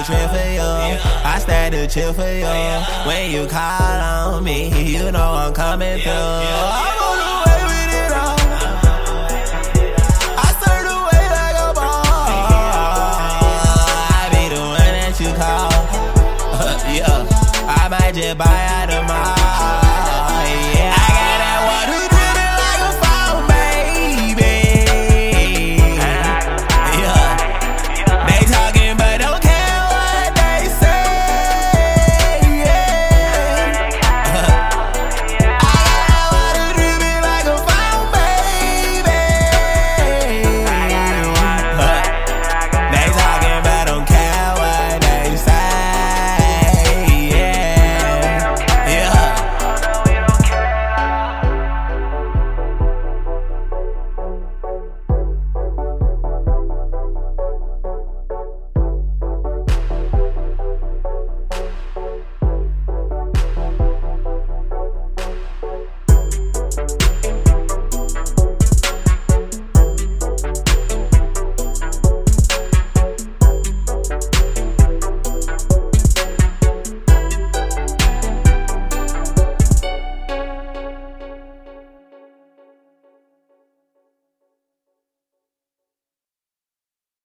the trip for you. I stand the chill for you. When you call on me, you know I'm coming through. I'm on the way with it all. I serve the way like a ball. I be the one that you call. Yeah, I might just buy out the mall.